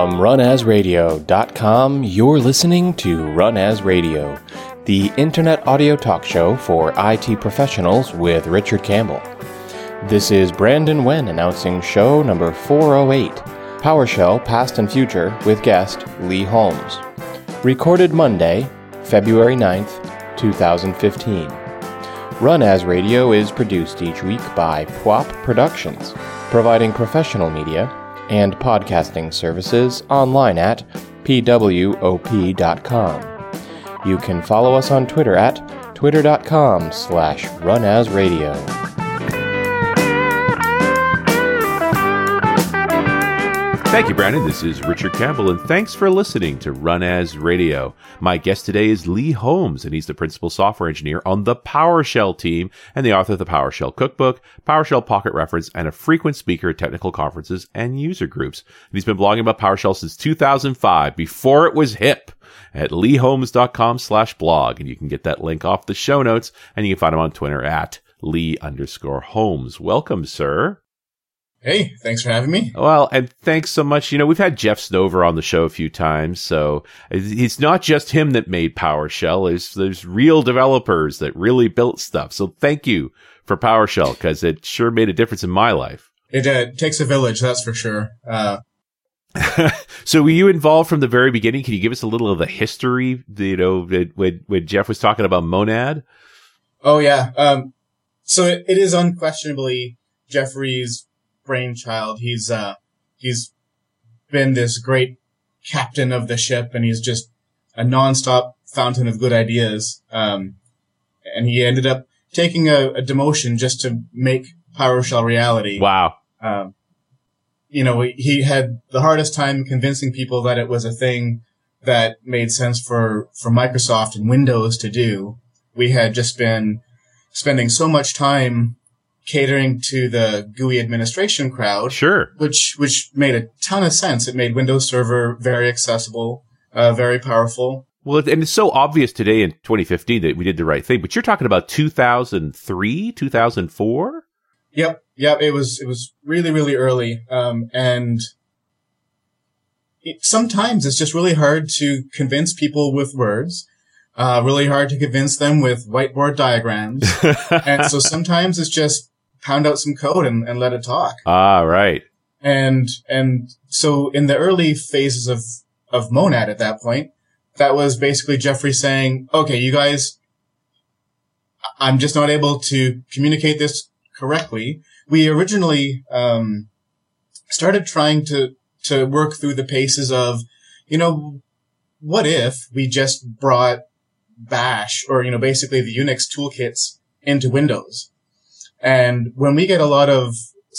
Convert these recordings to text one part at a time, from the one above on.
From runasradio.com, you're listening to Run As Radio, the internet audio talk show for IT professionals with Richard Campbell. This is Brandon Wen announcing show number 408, PowerShell Past and Future with guest Lee Holmes. Recorded Monday, February 9th, 2015. Run As Radio is produced each week by PWOP Productions, providing professional media and podcasting services online at pwop.com. You can follow us on Twitter at twitter.com/runasradio. Thank you, Brandon. This is Richard Campbell, and thanks for listening to Run As Radio. My guest today is Lee Holmes, and he's the principal software engineer on the PowerShell team and the author of the PowerShell Cookbook, PowerShell Pocket Reference, and a frequent speaker at technical conferences and user groups. And he's been blogging about PowerShell since 2005, before it was hip, at leeholmes.com/blog. And you can get that link off the show notes, and you can find him on Twitter at Lee_Holmes. Welcome, sir. Hey, thanks for having me. Well, and thanks so much. You know, we've had Jeff Snover on the show a few times, so it's not just him that made PowerShell. There's real developers that really built stuff. So thank you for PowerShell, because it sure made a difference in my life. It takes a village, that's for sure. So were you involved from the very beginning? Can you give us a little of the history, when Jeff was talking about Monad? Oh, yeah. So it is unquestionably Jeffrey's brainchild. He's been this great captain of the ship, and he's just a nonstop fountain of good ideas. And he ended up taking a demotion just to make PowerShell reality. Wow. He had the hardest time convincing people that it was a thing that made sense for Microsoft and Windows to do. We had just been spending so much time catering to the GUI administration crowd. Sure. Which made a ton of sense. It made Windows Server very accessible, very powerful. Well, and it's so obvious today in 2015 that we did the right thing, but you're talking about 2003, 2004? Yep. It was really, really early. Sometimes it's just really hard to convince people with words. Really hard to convince them with whiteboard diagrams. And so sometimes it's just pound out some code and let it talk. Ah, right. And so in the early phases of Monad at that point, that was basically Jeffrey saying, okay, you guys, I'm just not able to communicate this correctly. We originally, started trying to work through the paces of, what if we just brought Bash or, basically the Unix toolkits into Windows? And when we get a lot of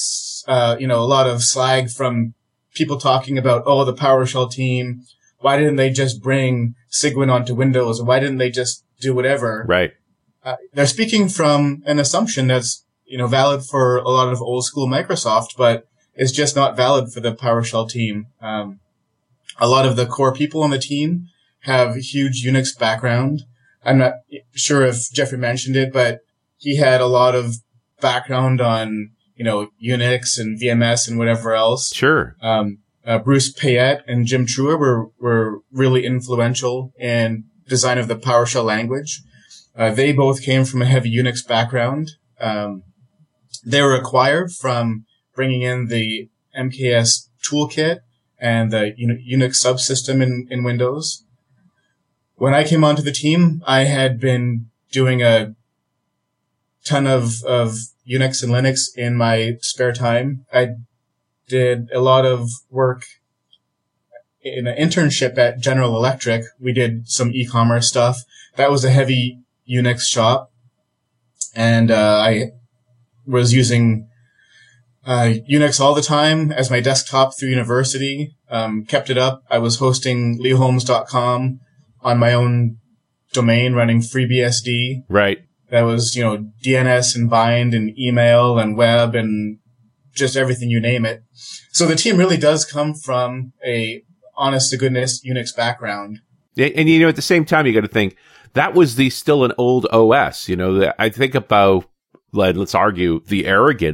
slag from people talking about, the PowerShell team, why didn't they just bring Cygwin onto Windows? Or why didn't they just do whatever? Right. They're speaking from an assumption that's, valid for a lot of old school Microsoft, but is just not valid for the PowerShell team. A lot of the core people on the team have huge Unix background. I'm not sure if Jeffrey mentioned it, but he had a lot of background on, Unix and VMS and whatever else. Sure. Bruce Payette and Jim Truer were really influential in design of the PowerShell language. They both came from a heavy Unix background. They were acquired from bringing in the MKS toolkit and the Unix subsystem in Windows. When I came onto the team, I had been doing a ton of Unix and Linux in my spare time. I did a lot of work in an internship at General Electric. We did some e-commerce stuff. That was a heavy Unix shop. And I was using Unix all the time as my desktop through university. Kept it up. I was hosting leeholmes.com on my own domain, running FreeBSD. Right. That was, DNS and bind and email and web and just everything, you name it. So the team really does come from a honest to goodness Unix background. Yeah, and at the same time, you got to think that was still an old OS. I think about, let's argue, the arrogance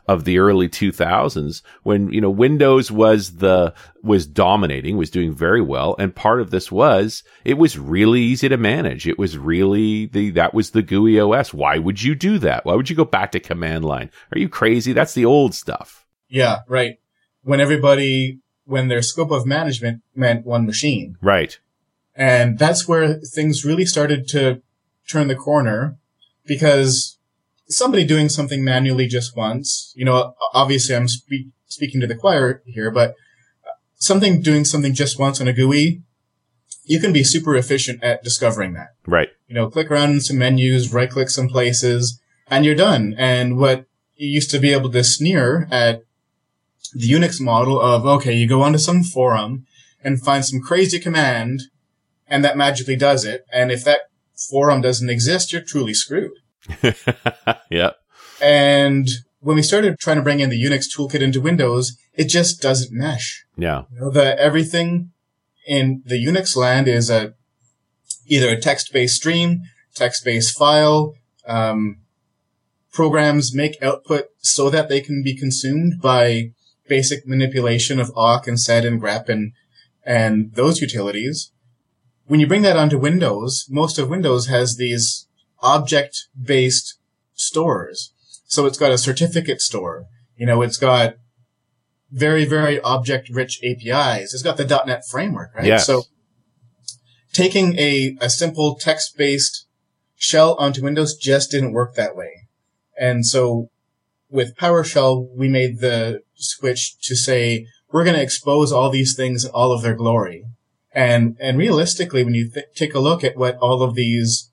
of the early 2000s when, Windows was dominating, was doing very well. And part of this was, it was really easy to manage. It was really that was the GUI OS. Why would you do that? Why would you go back to command line? Are you crazy? That's the old stuff. Yeah, right. When their scope of management meant one machine. Right. And that's where things really started to turn the corner, because somebody doing something manually just once, obviously I'm speaking to the choir here, but doing something just once on a GUI, you can be super efficient at discovering that. Right. Click around in some menus, right click some places, and you're done. And what you used to be able to sneer at the Unix model of, okay, you go onto some forum and find some crazy command, and that magically does it. And if that forum doesn't exist, you're truly screwed. Yep. And when we started trying to bring in the Unix toolkit into Windows, it just doesn't mesh. Yeah. Everything in the Unix land is either a text-based stream, text-based file. Programs make output so that they can be consumed by basic manipulation of awk and sed and grep and those utilities. When you bring that onto Windows, most of Windows has these object-based stores. So it's got a certificate store. It's got very, very object-rich APIs. It's got the .NET framework, right? Yes. So taking a simple text-based shell onto Windows just didn't work that way. And so with PowerShell, we made the switch to say, we're going to expose all these things in all of their glory. And realistically, when you take a look at what all of these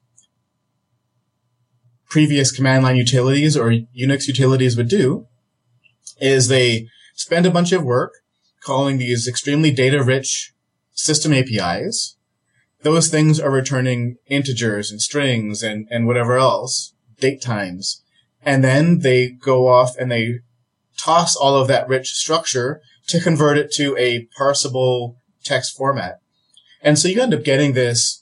previous command line utilities or Unix utilities would do, is they spend a bunch of work calling these extremely data-rich system APIs. Those things are returning integers and strings and whatever else, date times. And then they go off and they toss all of that rich structure to convert it to a parsable text format. And so you end up getting this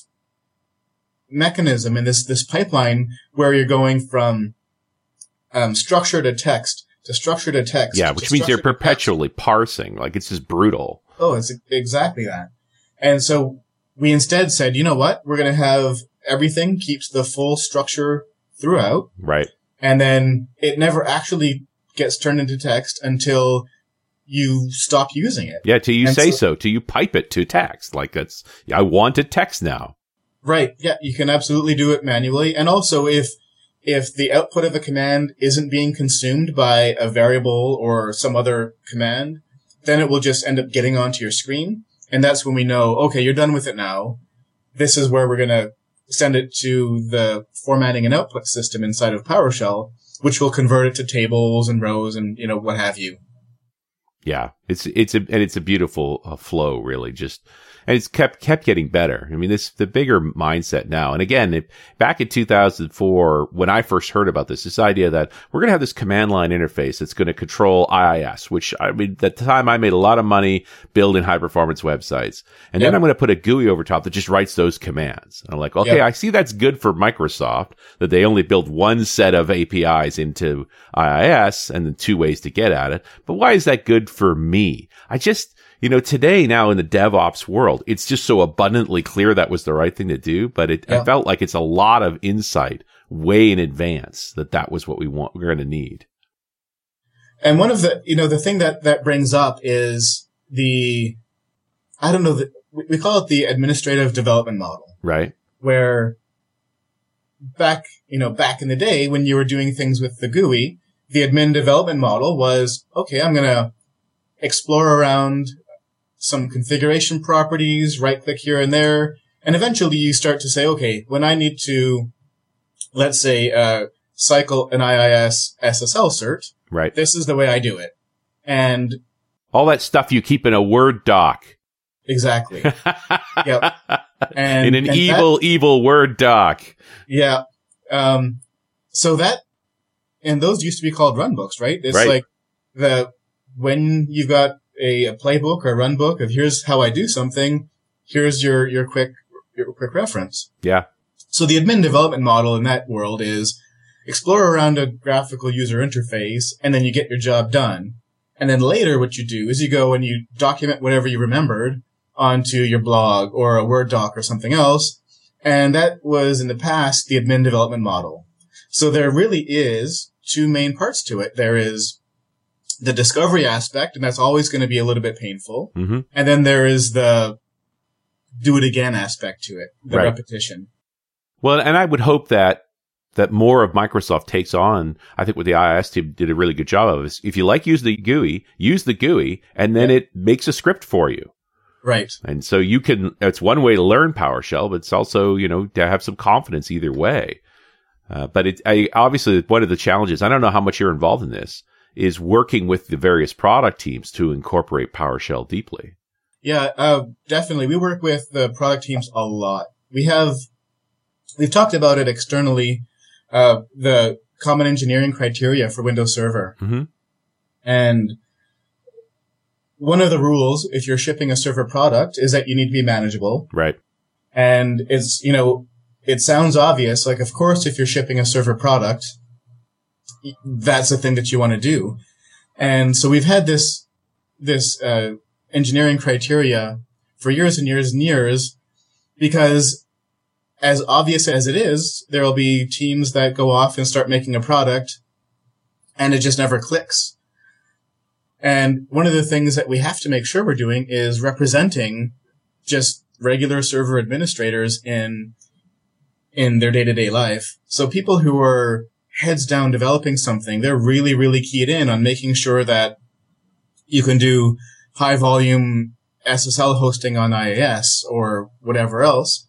mechanism and this pipeline where you're going from structure to text to structure to text. Yeah, which means you're perpetually parsing. Like, it's just brutal. Oh, it's exactly that. And so we instead said, you know what? We're going to have everything keeps the full structure throughout. Right. And then it never actually gets turned into text until you stop using it. Yeah, till you say so, till you pipe it to text. Like, I want it text now. Right. Yeah, you can absolutely do it manually. And also, if the output of a command isn't being consumed by a variable or some other command, then it will just end up getting onto your screen. And that's when we know, okay, you're done with it now. This is where we're going to send it to the formatting and output system inside of PowerShell, which will convert it to tables and rows and, what have you. Yeah, it's a beautiful flow, really. And it's kept getting better. I mean, the bigger mindset now. And again, back in 2004, when I first heard about this idea that we're going to have this command line interface that's going to control IIS, which, I mean, at the time I made a lot of money building high performance websites. And then I'm going to put a GUI over top that just writes those commands. And I'm like, okay, I see that's good for Microsoft, that they only build one set of APIs into IIS and then two ways to get at it. But why is that good for me? Today now in the DevOps world, it's just so abundantly clear that was the right thing to do. But I felt like it's a lot of insight way in advance that was what we're going to need. And one of the thing that brings up is we call it the administrative development model. Right. Where back in the day when you were doing things with the GUI, the admin development model was, okay, I'm going to explore around some configuration properties, right click here and there. And eventually you start to say, okay, when I need to, let's say, cycle an IIS SSL cert, right, this is the way I do it. And all that stuff you keep in a Word doc. Exactly. Yep. And in an evil Word doc. Yeah. So and those used to be called runbooks, right? It's right. Like when you've got a playbook or a run book of here's how I do something, here's your quick reference. Yeah. So the admin development model in that world is explore around a graphical user interface, and then you get your job done. And then later what you do is you go and you document whatever you remembered onto your blog or a Word doc or something else. And that was in the past the admin development model. So there really is two main parts to it. There is the discovery aspect, and that's always going to be a little bit painful. Mm-hmm. And then there is the do it again aspect to it, the Right. repetition. Well, and I would hope that more of Microsoft takes on, I think what the iOS team did a really good job of is if you like use the GUI, and then it makes a script for you. Right. And so it's one way to learn PowerShell, but it's also, to have some confidence either way. But obviously one of the challenges, I don't know how much you're involved in this, is working with the various product teams to incorporate PowerShell deeply. Yeah, definitely. We work with the product teams a lot. We've talked about it externally, the common engineering criteria for Windows Server. Mm-hmm. And one of the rules, if you're shipping a server product, is that you need to be manageable. Right. And it's, it sounds obvious. Like, of course, if you're shipping a server product, that's the thing that you want to do. And so we've had this engineering criteria for years and years and years, because as obvious as it is, there will be teams that go off and start making a product and it just never clicks. And one of the things that we have to make sure we're doing is representing just regular server administrators in their day-to-day life. So people who are heads down developing something, they're really, really keyed in on making sure that you can do high volume SSL hosting on IIS or whatever else.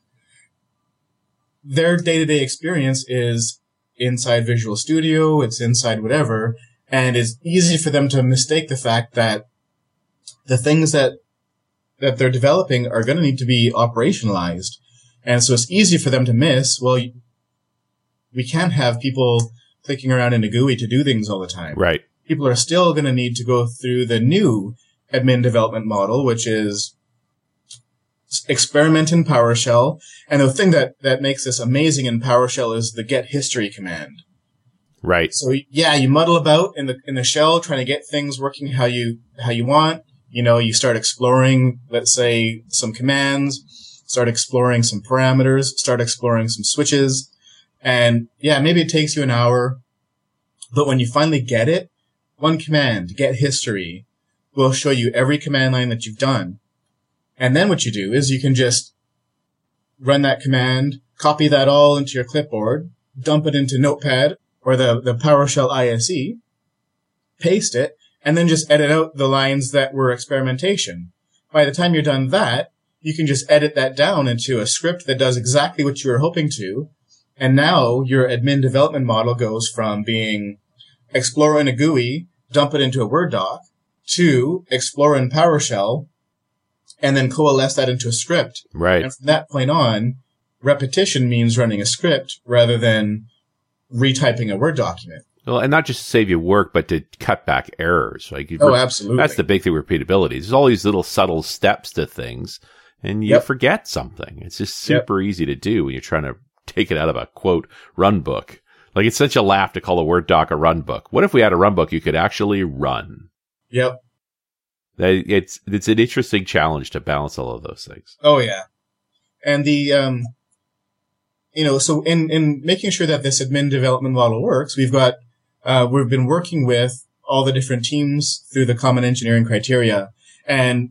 Their day-to-day experience is inside Visual Studio, it's inside whatever, and it's easy for them to mistake the fact that the things that they're developing are going to need to be operationalized. And so it's easy for them to miss, well, we can't have people clicking around in a GUI to do things all the time. Right. People are still going to need to go through the new admin development model, which is experiment in PowerShell. And the thing that makes this amazing in PowerShell is the get history command. Right. So yeah, you muddle about in the shell trying to get things working how you want. You start exploring, let's say, some commands, start exploring some parameters, start exploring some switches. And yeah, maybe it takes you an hour, but when you finally get it, one command, get history, will show you every command line that you've done. And then what you do is you can just run that command, copy that all into your clipboard, dump it into Notepad or the PowerShell ISE, paste it, and then just edit out the lines that were experimentation. By the time you're done that, you can just edit that down into a script that does exactly what you were hoping to. And now your admin development model goes from being explore in a GUI, dump it into a Word doc, to explore in PowerShell, and then coalesce that into a script. Right. And from that point on, repetition means running a script rather than retyping a Word document. Well, and not just to save you work, but to cut back errors. Absolutely. That's the big thing with repeatability. There's all these little subtle steps to things, and you forget something. It's just super easy to do when you're trying to take it out of a, quote, run book. Like, it's such a laugh to call a Word doc a run book. What if we had a run book you could actually run? Yep. It's an interesting challenge to balance all of those things. Oh, yeah. And the, so in making sure that this admin development model works, we've been working with all the different teams through the common engineering criteria. And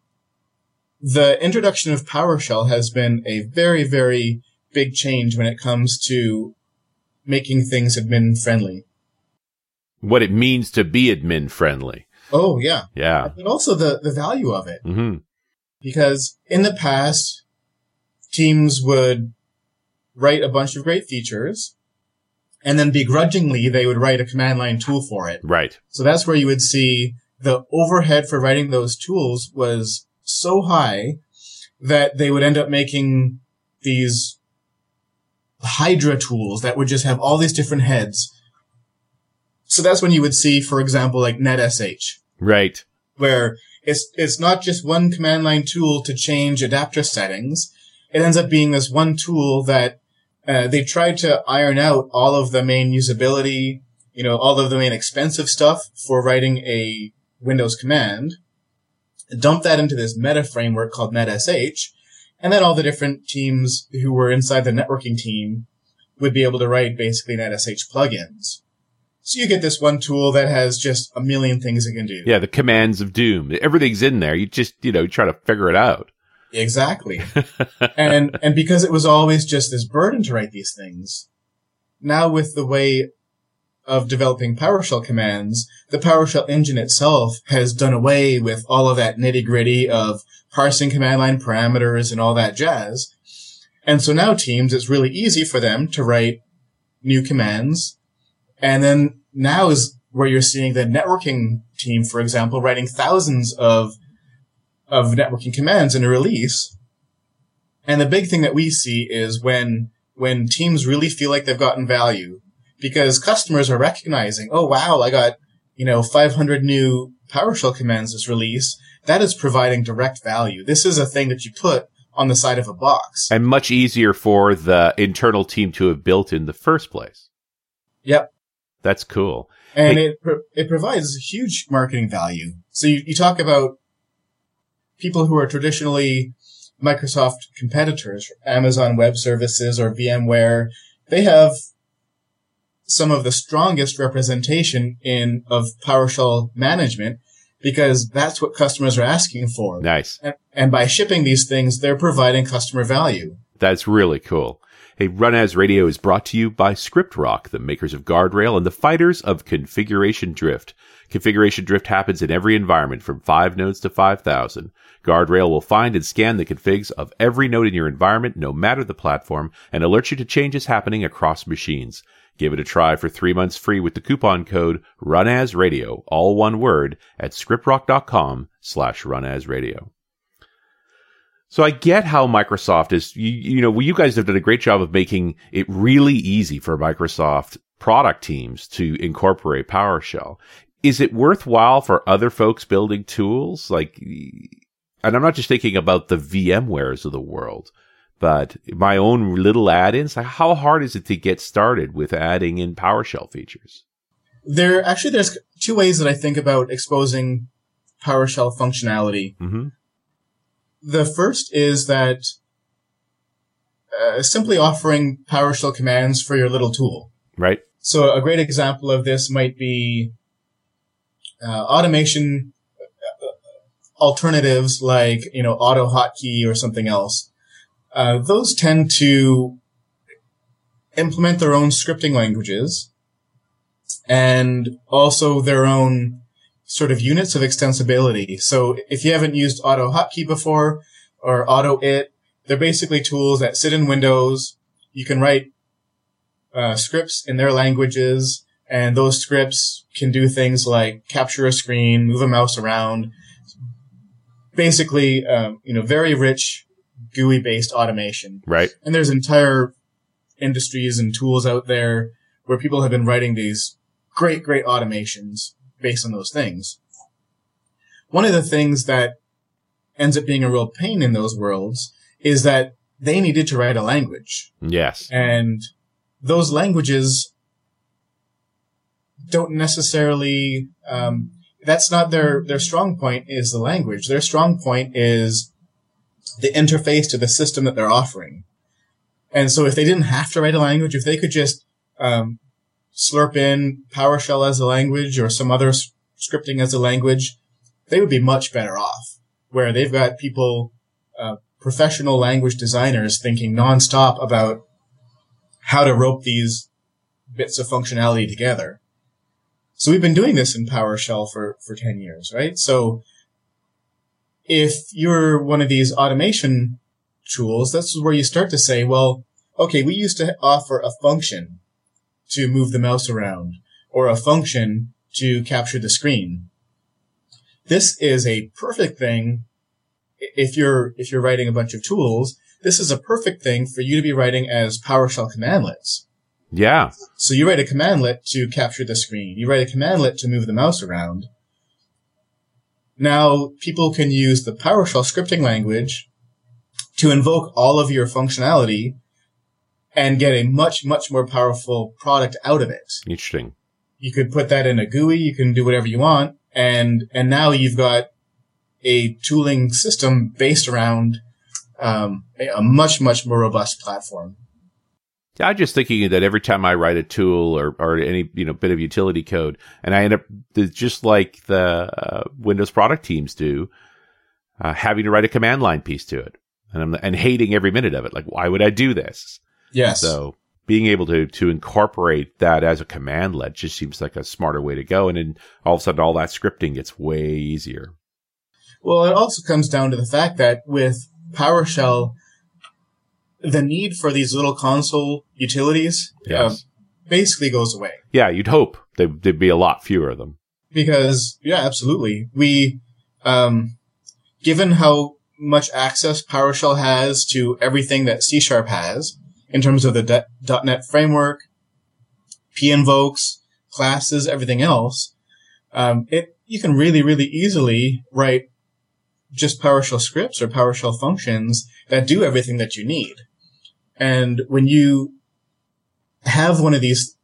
the introduction of PowerShell has been a very, very big change when it comes to making things admin friendly. What it means to be admin friendly. Oh, yeah. Yeah. But also the value of it. Mm-hmm. Because in the past, teams would write a bunch of great features, and then begrudgingly they would write a command line tool for it. Right. So that's where you would see the overhead for writing those tools was so high that they would end up making these Hydra tools that would just have all these different heads. So that's when you would see, for example, like NetSH. Right. Where it's not just one command line tool to change adapter settings. It ends up being this one tool that They tried to iron out all of the main usability, all of the main expensive stuff for writing a Windows command, dump that into this meta framework called NetSH, and then all the different teams who were inside the networking team would be able to write basically NetSH plugins. So you get this one tool that has just a million things it can do. Yeah, the commands of doom. Everything's in there. You just, try to figure it out. Exactly. and because it was always just this burden to write these things, now with the way of developing PowerShell commands, the PowerShell engine itself has done away with all of that nitty-gritty of parsing command line parameters and all that jazz. And so now teams, it's really easy for them to write new commands. And then now is where you're seeing the networking team, for example, writing thousands of networking commands in a release. And the big thing that we see is when teams really feel like they've gotten value, because customers are recognizing, oh wow, I got, 500 new PowerShell commands this release. That is providing direct value. This is a thing that you put on the side of a box. And much easier for the internal team to have built in the first place. Yep. That's cool. And it provides huge marketing value. So you talk about people who are traditionally Microsoft competitors, Amazon Web Services or VMware. They have some of the strongest representation of PowerShell management because that's what customers are asking for. Nice. And by shipping these things, they're providing customer value. That's really cool. Hey, Run As Radio is brought to you by ScriptRock, the makers of Guardrail and the fighters of Configuration Drift. Configuration drift happens in every environment from 5 nodes to 5,000. Guardrail will find and scan the configs of every node in your environment, no matter the platform, and alert you to changes happening across machines. Give it a try for 3 months free with the coupon code RUNASRadio, all one word, at scriptrock.com/runasradio. So I get how Microsoft is, you guys have done a great job of making it really easy for Microsoft product teams to incorporate PowerShell. Is it worthwhile for other folks building tools? And I'm not just thinking about the VMwares of the world, but my own little add-ins. How hard is it to get started with adding in PowerShell features? There's two ways that I think about exposing PowerShell functionality. Mm-hmm. The first is that simply offering PowerShell commands for your little tool. Right. So a great example of this might be automation alternatives like, AutoHotkey or something else. Those tend to implement their own scripting languages and also their own sort of units of extensibility. So if you haven't used AutoHotkey before or AutoIt, they're basically tools that sit in Windows. You can write scripts in their languages, and those scripts can do things like capture a screen, move a mouse around. Basically, very rich GUI-based automation. Right. And there's entire industries and tools out there where people have been writing these great automations based on those things. One of the things that ends up being a real pain in those worlds is that they needed to write a language. Yes. And those languages don't necessarily, that's not their strong point is the language. Their strong point is the interface to the system that they're offering. And so if they didn't have to write a language, if they could just slurp in PowerShell as a language or some other scripting as a language, they would be much better off. Where they've got people, professional language designers thinking nonstop about how to rope these bits of functionality together. So we've been doing this in PowerShell for 10 years, right? So if you're one of these automation tools, that's where you start to say, well, okay, we used to offer a function to move the mouse around or a function to capture the screen. This is a perfect thing. If you're writing a bunch of tools, this is a perfect thing for you to be writing as PowerShell commandlets. Yeah. So you write a commandlet to capture the screen. You write a commandlet to move the mouse around. Now people can use the PowerShell scripting language to invoke all of your functionality and get a much, much more powerful product out of it. Interesting. You could put that in a GUI. You can do whatever you want. And now you've got a tooling system based around a much, much more robust platform. I'm just thinking that every time I write a tool or any bit of utility code, and I end up just like the Windows product teams do, having to write a command line piece to it, and hating every minute of it. Like, why would I do this? Yes. So being able to incorporate that as a commandlet just seems like a smarter way to go, and then all of a sudden all that scripting gets way easier. Well, it also comes down to the fact that with PowerShell, the need for these little console utilities basically goes away. Yeah, you'd hope there'd be a lot fewer of them. Because, yeah, absolutely. We, given how much access PowerShell has to everything that C# has, in terms of the .NET framework, pinvokes, classes, everything else, you can really, really easily write just PowerShell scripts or PowerShell functions that do everything that you need. And when you have one of these,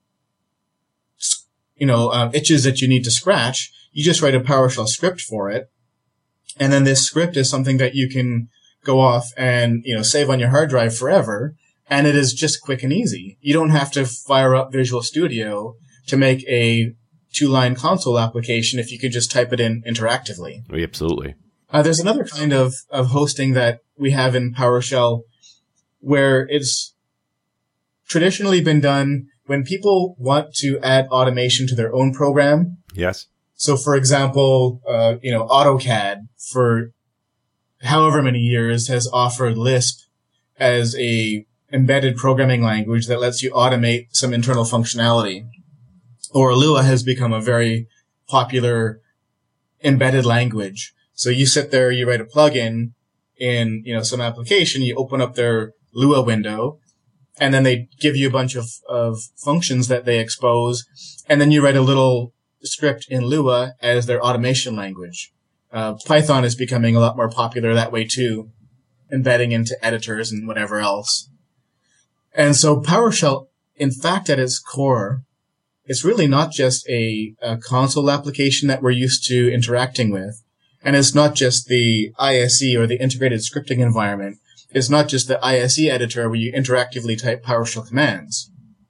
itches that you need to scratch, you just write a PowerShell script for it. And then this script is something that you can go off and, save on your hard drive forever. And it is just quick and easy. You don't have to fire up Visual Studio to make a 2-line console application if you could just type it in interactively. Absolutely. There's another kind of hosting that we have in PowerShell where it's traditionally been done when people want to add automation to their own program. Yes. So, for example, AutoCAD for however many years has offered Lisp as a embedded programming language that lets you automate some internal functionality. Or Lua has become a very popular embedded language. So you sit there, you write a plugin in, some application, you open up their Lua window, and then they give you a bunch of functions that they expose, and then you write a little script in Lua as their automation language. Python is becoming a lot more popular that way too, embedding into editors and whatever else. And so PowerShell, in fact, at its core, it's really not just a console application that we're used to interacting with. And it's not just the ISE or the integrated scripting environment. It's not just the ISE editor where you interactively type PowerShell commands.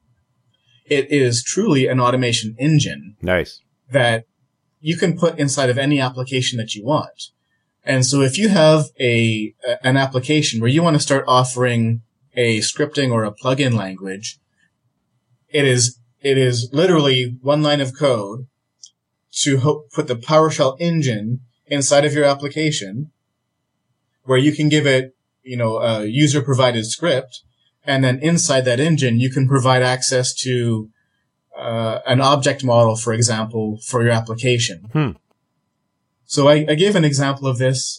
It is truly an automation engine. Nice. That you can put inside of any application that you want. And so if you have an application where you want to start offering a scripting or a plugin language, it is literally one line of code to put the PowerShell engine inside of your application, where you can give it, a user-provided script, and then inside that engine, you can provide access to an object model, for example, for your application. So I gave an example of this.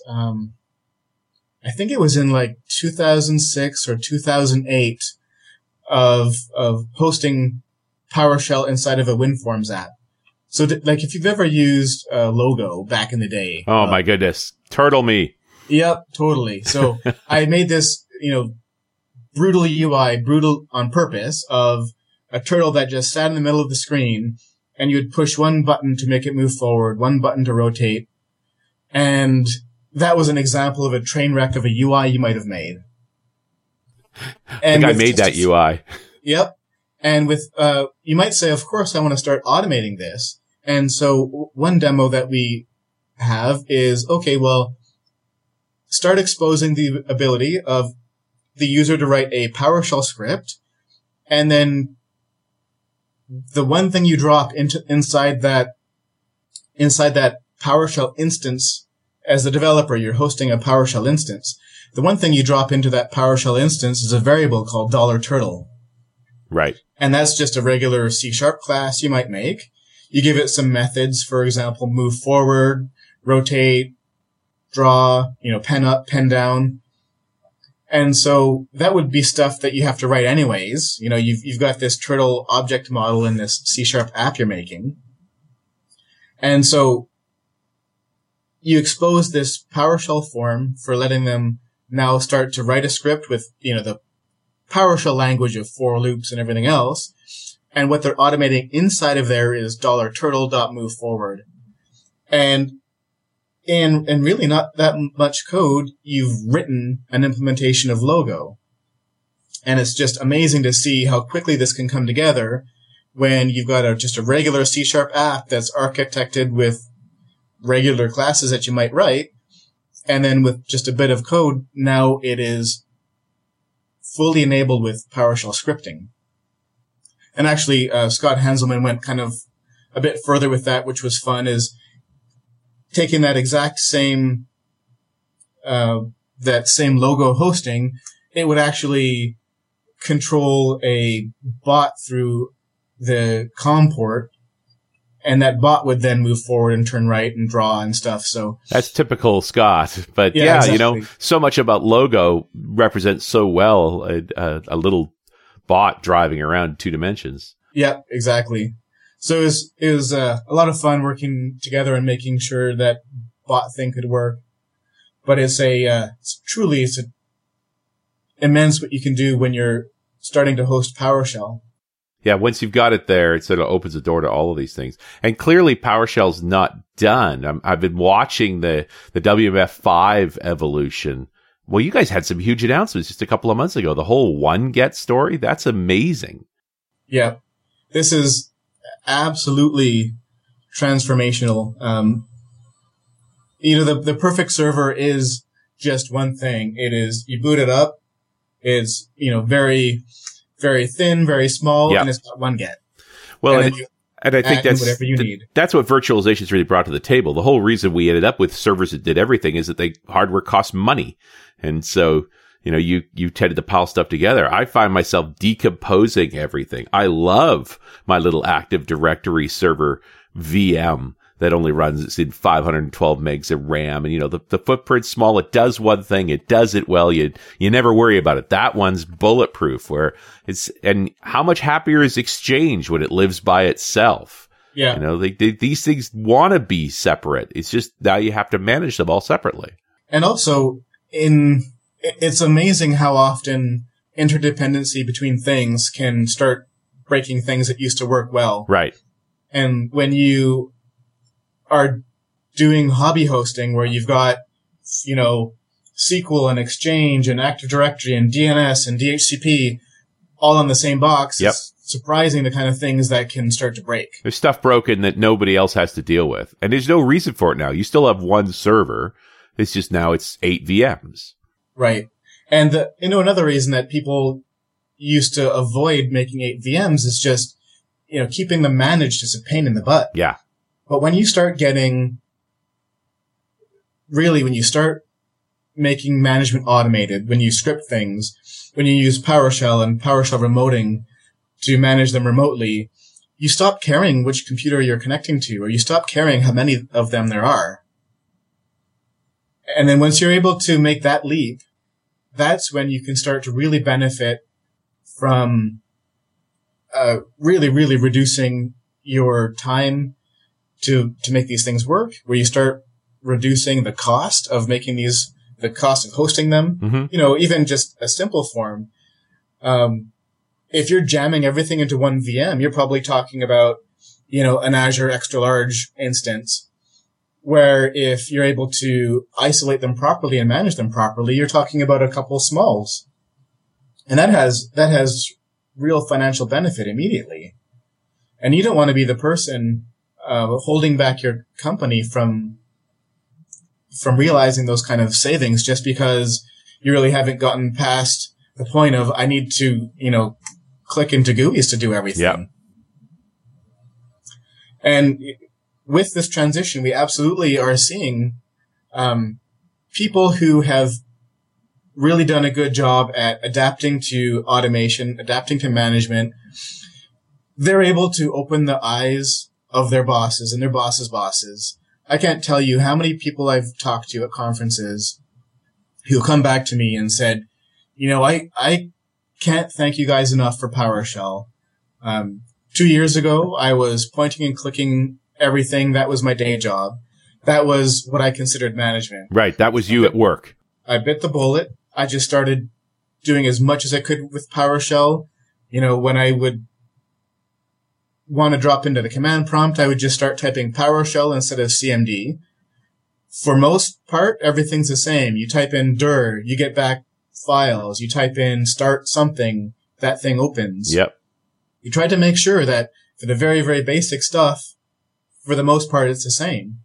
I think it was in 2006 or 2008 of hosting PowerShell inside of a WinForms app. So, if you've ever used Logo back in the day. Oh, my goodness. Turtle me. Yep, totally. So, I made this, brutal UI, brutal on purpose, of a turtle that just sat in the middle of the screen, and you would push one button to make it move forward, one button to rotate. And that was an example of a train wreck of a UI you might have made. And I made that UI. Yep. And with, you might say, of course, I want to start automating this. And so one demo that we have is, okay, well, start exposing the ability of the user to write a PowerShell script. And then the one thing you drop inside that PowerShell instance, as the developer, you're hosting a PowerShell instance. The one thing you drop into that PowerShell instance is a variable called $turtle. Right. And that's just a regular C# class you might make. You give it some methods, for example, move forward, rotate, draw, pen up, pen down. And so that would be stuff that you have to write anyways. You've got this turtle object model in this C# app you're making. And so you expose this PowerShell form for letting them now start to write a script with, the PowerShell language of for loops and everything else. And what they're automating inside of there is $turtle.moveForward. And in really not that much code, you've written an implementation of Logo. And it's just amazing to see how quickly this can come together when you've got just a regular C# app that's architected with regular classes that you might write. And then with just a bit of code, now it is fully enabled with PowerShell scripting. And actually, Scott Hanselman went kind of a bit further with that, which was fun, is taking that exact same, that same Logo hosting, it would actually control a bot through the COM port, and that bot would then move forward and turn right and draw and stuff. So that's typical Scott. But yeah, exactly. You know, so much about Logo represents so well a little bot driving around in 2 dimensions. Yeah, exactly. So it was a lot of fun working together and making sure that bot thing could work. But it's truly immense what you can do when you're starting to host PowerShell. Yeah, once you've got it there, it sort of opens the door to all of these things. And clearly PowerShell's not done. I've been watching the WMF5 evolution. Well, you guys had some huge announcements just a couple of months ago. The whole OneGet story, that's amazing. Yeah, this is absolutely transformational. The perfect server is just one thing. It is, you boot it up, it's, very, very thin, very small, and it's got OneGet. Well, and I think whatever you need. That's what virtualization's really brought to the table. The whole reason we ended up with servers that did everything is that hardware costs money. And so, you tended to pile stuff together. I find myself decomposing everything. I love my little Active Directory server VM that only runs, it's in 512 megs of RAM. And, the footprint's small. It does one thing. It does it well. You never worry about it. That one's bulletproof and how much happier is Exchange when it lives by itself? Yeah. These things want to be separate. It's just now you have to manage them all separately. And also it's amazing how often interdependency between things can start breaking things that used to work well. Right. And when you are doing hobby hosting where you've got, SQL and Exchange and Active Directory and DNS and DHCP all on the same box, yep. It's surprising the kind of things that can start to break. There's stuff broken that nobody else has to deal with. And there's no reason for it now. You still have one server. It's just now it's 8 VMs. Right. And, another reason that people used to avoid making 8 VMs is just, keeping them managed is a pain in the butt. Yeah. But when you start making management automated, when you script things, when you use PowerShell and PowerShell remoting to manage them remotely, you stop caring which computer you're connecting to, or you stop caring how many of them there are. And then once you're able to make that leap, that's when you can start to really benefit from really, really reducing your time to make these things work, where you start reducing the cost of making the cost of hosting them. Mm-hmm. Even just a simple form. If you're jamming everything into one VM, you're probably talking about, an Azure extra large instance, where if you're able to isolate them properly and manage them properly, you're talking about a couple smalls. And that has real financial benefit immediately. And you don't want to be the person holding back your company from realizing those kind of savings just because you really haven't gotten past the point of, I need to, click into GUIs to do everything. Yep. And with this transition, we absolutely are seeing people who have really done a good job at adapting to automation, adapting to management. They're able to open the eyes of their bosses and their bosses' bosses. I can't tell you how many people I've talked to at conferences who come back to me and said, I can't thank you guys enough for PowerShell. 2 years ago, I was pointing and clicking everything. That was my day job. That was what I considered management. Right. That was you at work. I bit the bullet. I just started doing as much as I could with PowerShell. When I would want to drop into the command prompt, I would just start typing PowerShell instead of CMD. For most part, everything's the same. You type in dir, you get back files. You type in start something, that thing opens. Yep. You try to make sure that for the very, very basic stuff, for the most part, it's the same.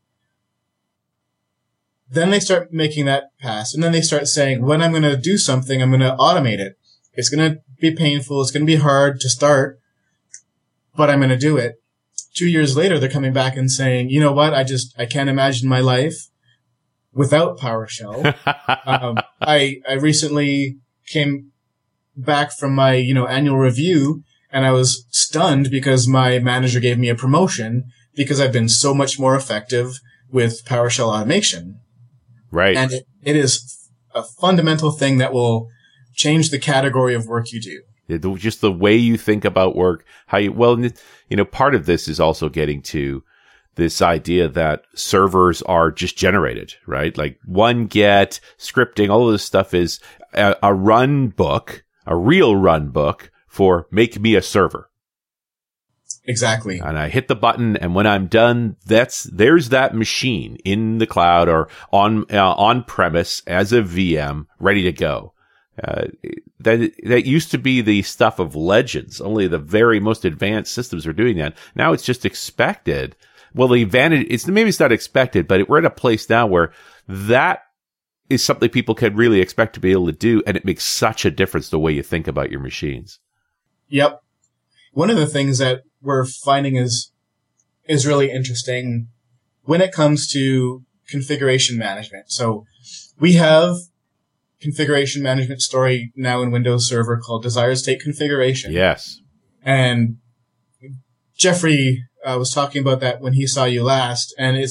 Then they start making that pass, and then they start saying, when I'm going to do something, I'm going to automate it. It's going to be painful. It's going to be hard to start, but I'm going to do it. 2 years later, they're coming back and saying, you know what? I can't imagine my life without PowerShell. I recently came back from my, annual review, and I was stunned because my manager gave me a promotion because I've been so much more effective with PowerShell automation. Right. And it is a fundamental thing that will change the category of work you do. Just the way you think about work, part of this is also getting to this idea that servers are just generated, right? Like one-get, scripting, all of this stuff is a run book, a real run book for make me a server. Exactly. And I hit the button, and when I'm done, there's that machine in the cloud or on premise as a VM ready to go. That used to be the stuff of legends. Only the very most advanced systems are doing that. Now it's just expected. Well, the advantage, maybe it's not expected, but we're at a place now where that is something people can really expect to be able to do, and it makes such a difference the way you think about your machines. Yep. One of the things that we're finding is really interesting when it comes to configuration management. So we have configuration management story now in Windows Server called Desired State Configuration. Yes. And Jeffrey was talking about that when he saw you last, and it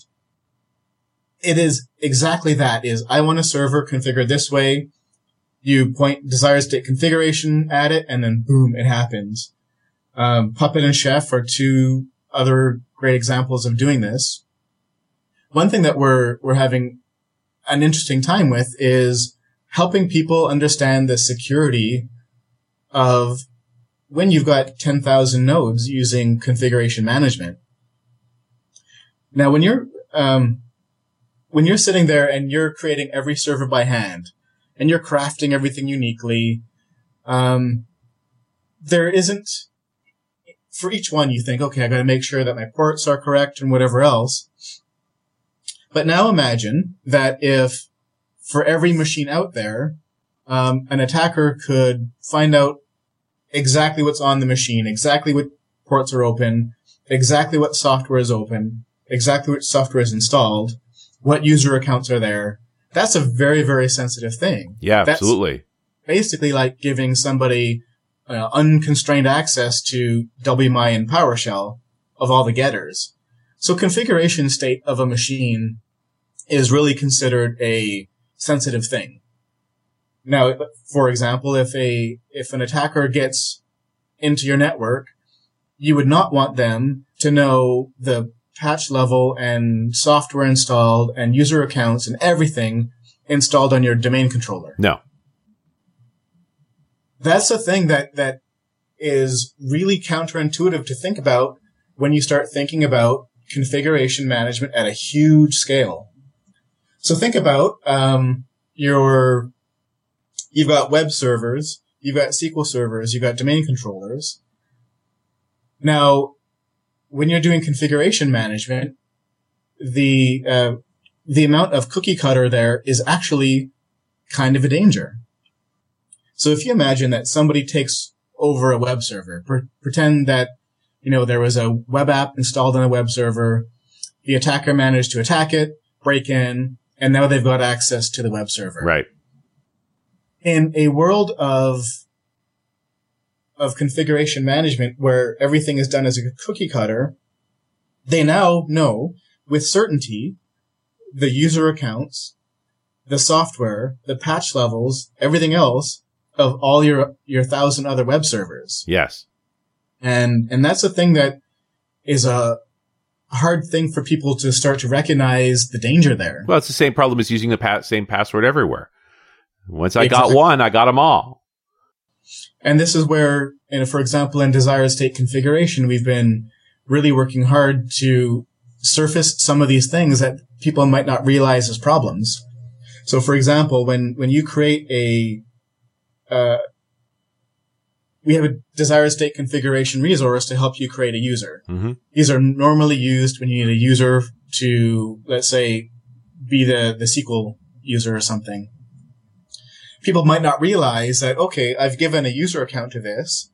is exactly that. I want a server configured this way. You point desired state configuration at it, and then boom, it happens. Puppet and Chef are two other great examples of doing this. One thing that we're having an interesting time with is helping people understand the security of when you've got 10,000 nodes using configuration management. Now, when you're sitting there and you're creating every server by hand and you're crafting everything uniquely, there isn't, for each one you think, okay, I got to make sure that my ports are correct and whatever else. But now imagine that if for every machine out there, an attacker could find out exactly what's on the machine, exactly what ports are open, exactly what software is open, exactly what software is installed, what user accounts are there. That's a very, very sensitive thing. Yeah, That's absolutely. basically like giving somebody unconstrained access to WMI and PowerShell of all the getters. So configuration state of a machine is really considered a sensitive thing. Now, for example, if an attacker gets into your network, you would not want them to know the patch level and software installed and user accounts and everything installed on your domain controller. No. That's a thing that is really counterintuitive to think about when you start thinking about configuration management at a huge scale. So think about you've got web servers, you've got SQL servers, you've got domain controllers. Now, when you're doing configuration management, the amount of cookie cutter there is actually kind of a danger. So if you imagine that somebody takes over a web server, pretend that, there was a web app installed on a web server, the attacker managed to attack it, break in, and now they've got access to the web server. Right. In a world of configuration management where everything is done as a cookie cutter, they now know with certainty the user accounts, the software, the patch levels, everything else of all your 1,000 other web servers. Yes. And that's a thing that is a hard thing for people to start to recognize the danger there. Well, it's the same problem as using the same password everywhere. Once I got one, I got them all. And this is where, for example, in desired state configuration, we've been really working hard to surface some of these things that people might not realize as problems. So, for example, when you create we have a desired state configuration resource to help you create a user. Mm-hmm. These are normally used when you need a user to, let's say, be the SQL user or something. People might not realize that, okay, I've given a user account to this,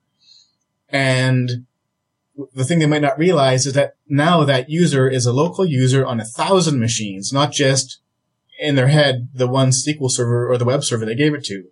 and the thing they might not realize is that now that user is a local user on 1,000 machines, not just in their head the one SQL server or the web server they gave it to.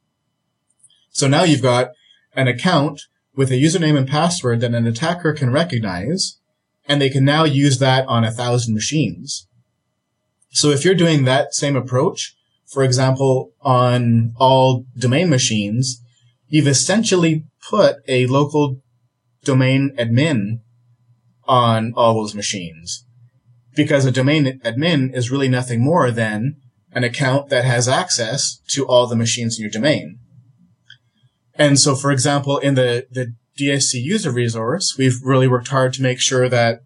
So now you've got an account with a username and password that an attacker can recognize, and they can now use that on 1,000 machines. So if you're doing that same approach, for example, on all domain machines, you've essentially put a local domain admin on all those machines. Because a domain admin is really nothing more than an account that has access to all the machines in your domain. And so, for example, in the DSC user resource, we've really worked hard to make sure that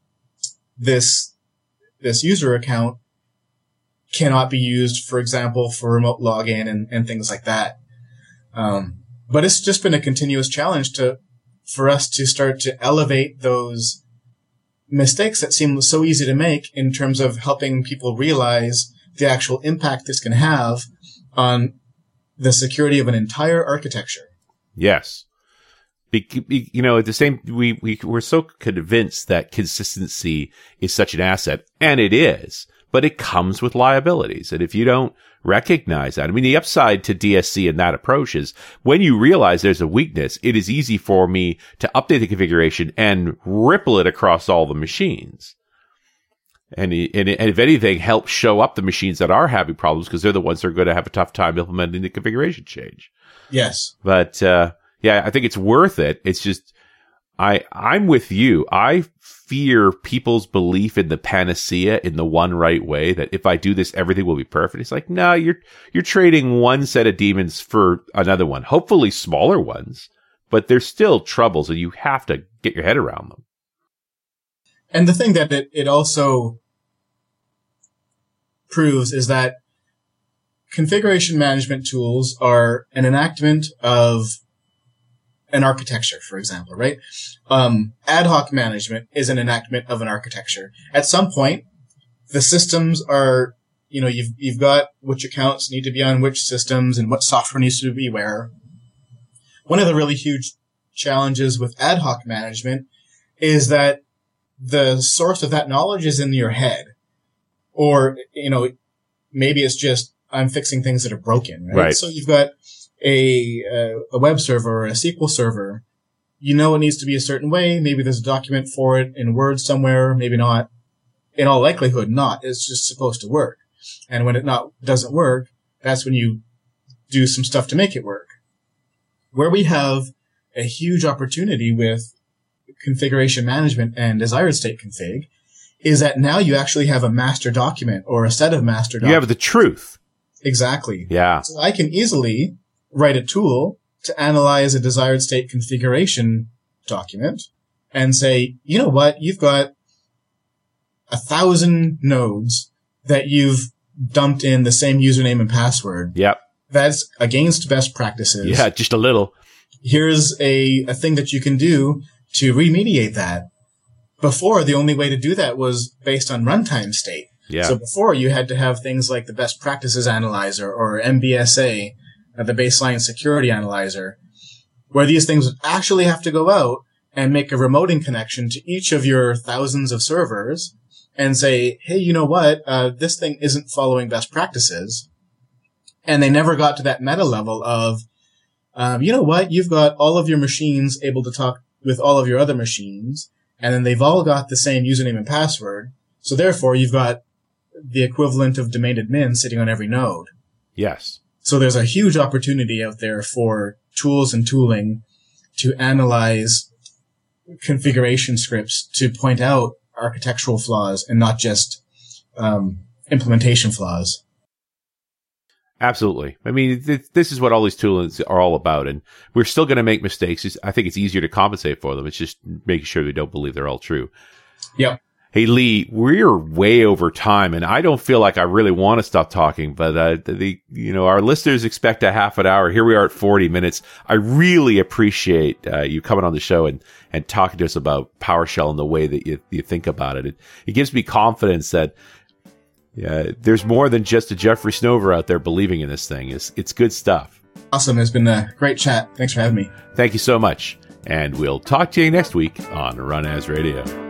this user account cannot be used, for example, for remote login and things like that. But it's just been a continuous challenge for us to start to elevate those mistakes that seem so easy to make in terms of helping people realize the actual impact this can have on the security of an entire architecture. Yes. At the same, we're so convinced that consistency is such an asset, and it is, but it comes with liabilities. And if you don't recognize that, I mean, the upside to DSC in that approach is when you realize there's a weakness, it is easy for me to update the configuration and ripple it across all the machines. And if anything, help show up the machines that are having problems, because they're the ones that are going to have a tough time implementing the configuration change. Yes. But, I think it's worth it. It's just, I'm with you. I fear people's belief in the panacea, in the one right way, that if I do this, everything will be perfect. It's like, no, you're trading one set of demons for another one, hopefully smaller ones, but there's still troubles and you have to get your head around them. And the thing that it also proves is that configuration management tools are an enactment of an architecture, for example, right? Ad hoc management is an enactment of an architecture. At some point, the systems are, you've got which accounts need to be on which systems and what software needs to be where. One of the really huge challenges with ad hoc management is that the source of that knowledge is in your head. Or, maybe it's just, I'm fixing things that are broken, right? So you've got a web server or a SQL server. You know it needs to be a certain way. Maybe there's a document for it in Word somewhere. Maybe not. In all likelihood, not. It's just supposed to work. And when it doesn't work, that's when you do some stuff to make it work. Where we have a huge opportunity with configuration management and desired state config is that now you actually have a master document or a set of master documents. You have the truth. Exactly. Yeah. So I can easily write a tool to analyze a desired state configuration document and say, you know what? You've got 1,000 nodes that you've dumped in the same username and password. Yep. That's against best practices. Yeah, just a little. Here's a thing that you can do to remediate that. Before, the only way to do that was based on runtime state. Yeah. So before, you had to have things like the best practices analyzer or MBSA, the baseline security analyzer, where these things would actually have to go out and make a remoting connection to each of your thousands of servers and say, hey, you know what? This thing isn't following best practices. And they never got to that meta level of, you know what? You've got all of your machines able to talk with all of your other machines, and then they've all got the same username and password. So therefore, you've got the equivalent of domain admin sitting on every node. Yes. So there's a huge opportunity out there for tools and tooling to analyze configuration scripts to point out architectural flaws and not just implementation flaws. Absolutely. I mean, this is what all these tools are all about, and we're still going to make mistakes. I think it's easier to compensate for them. It's just making sure we don't believe they're all true. Yep. Hey, Lee, we're way over time, and I don't feel like I really want to stop talking, but our listeners expect a half an hour. Here we are at 40 minutes. I really appreciate you coming on the show and talking to us about PowerShell and the way that you think about it. It gives me confidence that there's more than just a Jeffrey Snover out there believing in this thing. It's good stuff. Awesome. It's been a great chat. Thanks for having me. Thank you so much. And we'll talk to you next week on Run As Radio.